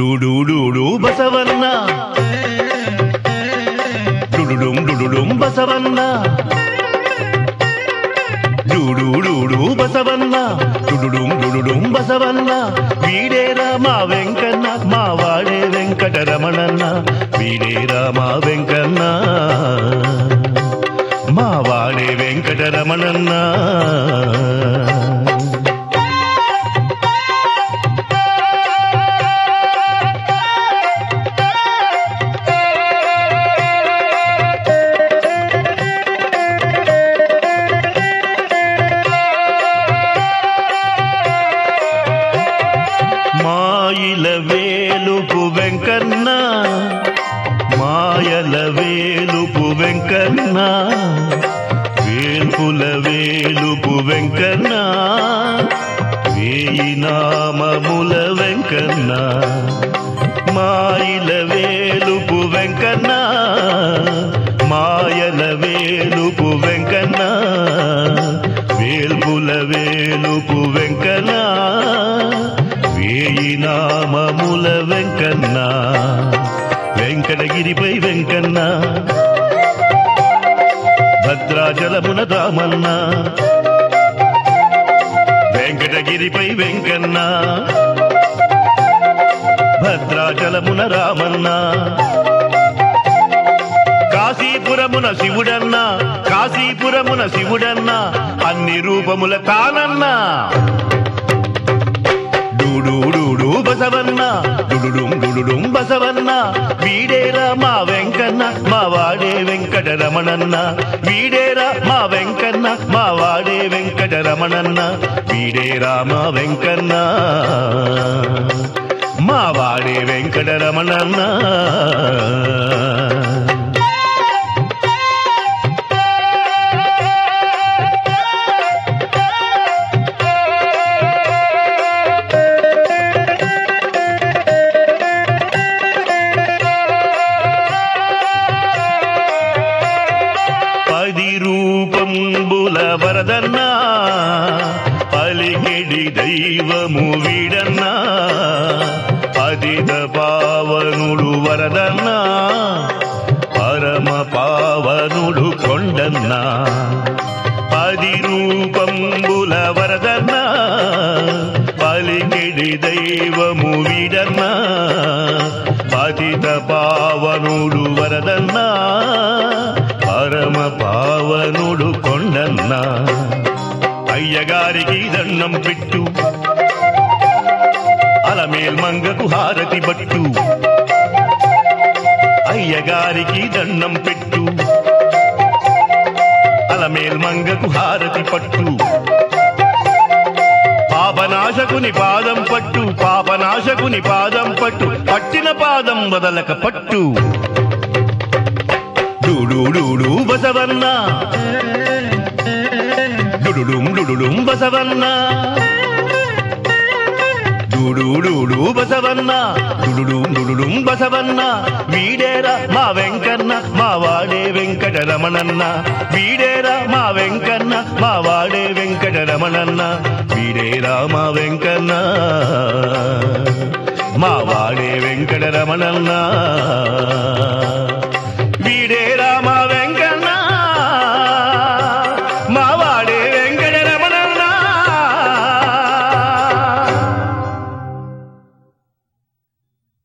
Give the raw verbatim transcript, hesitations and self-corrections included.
డూడూడూడు బసవన్న డుడుడుం డుడుడుం బసవన్న డూడూడూడు బసవన్న డుడుడుం డుడుడుం బసవన్న వీడేరా మా వెంకన్న మా వాడే వెంకటరమణన్న వీడేరా మా వెంకన్న మా వాడే వెంకటరమణన్న మాయల వేలుపు వెంకన్న మాయల వేలుపు వెంకన్న వేల్పుల వేలుపు వెంకన్న వేయి నామముల వెంకన్న మాయల వేలుపు వెంకన్న మాయల వేలుపు వెంకన్న వేల్పుల వేలుపు వెంకన్న వేయి నామముల వెంకన్న వెంకటగిరిపై వెంకన్న భద్రాచలమున రామన్న వెంకటగిరిపై వెంకన్న భద్రాచలమున రామన్న కాశీపురమున శివుడన్న కాశీపురమున శివుడన్న అన్ని రూపముల తానన్న డూడూడూడు బసవన్న డుడుడుం డుడుడుం బసవన్న వీడేరా మా వెంకన్న మా వాడే వెంకటరమణన్న వీడేరా మా వెంకన్న మా వాడే వెంకటరమణన్న వీడేరా మా వెంకన్న మా వాడే వెంకటరమణన్న పది రూపంబుల వరదన్నా పలికెడి దైవము వీడన్నా పదిత పావనుడు వరదన్నా పరమ పావనుడు కొండన్నా పది రూపంబుల వరదన్నా పలికెడి దైవము వీడన్నా పతిత పావనుడు వరదన్నా పరమ పావనుడు కొండన్న అయ్యగారికి దండం పెట్టు అలమేల్ మంగకు హారతి బట్టు అయ్యగారికి దండం పెట్టు అలమేల్ మంగకు హారతి పట్టు పాపనాశకుని పాదం పట్టు పాపనాశకుని పాదం పట్టు పట్టిన పాదం వదలక పట్టు డూడూడూడు బసవన్న డుడుడుం డుడుడుం బసవన్న డూడూడూడు బసవన్న డుడుడుం డుడుడుం బసవన్న వీడేరా మా వెంకన్న మా వాడే వెంకటరమణన్న వీడేరా మా వెంకన్న మా వాడే వెంకటరమణన్న వీడేరా మా వెంకన్న మా వాడే వెంకటరమణన్న వీడేరా